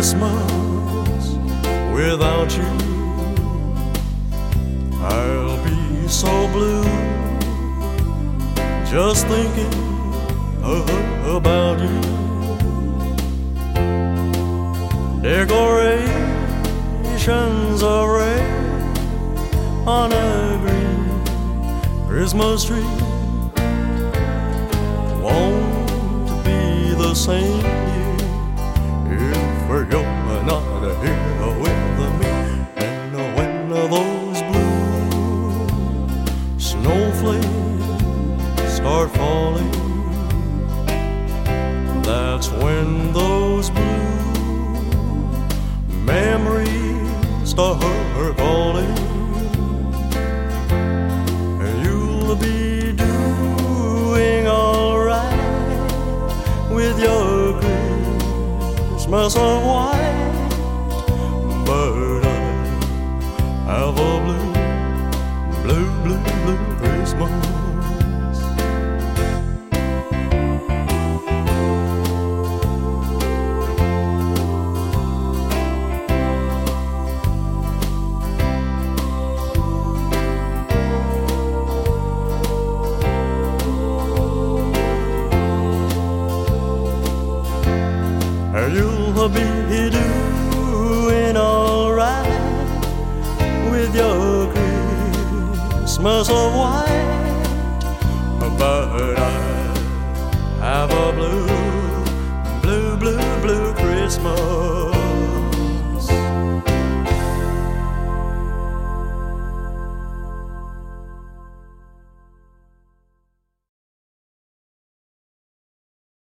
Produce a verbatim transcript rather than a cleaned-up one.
Christmas without you. I'll be so blue just thinking about you. Decorations of red on a green Christmas tree won't be the same here if you're not here with me. And when those blue snowflakes start falling, that's when those blue memories start calling. You'll be doing all right with your Christmas of white, but I have a blue, blue, blue, blue Christmas. You'll be doing all right with your Christmas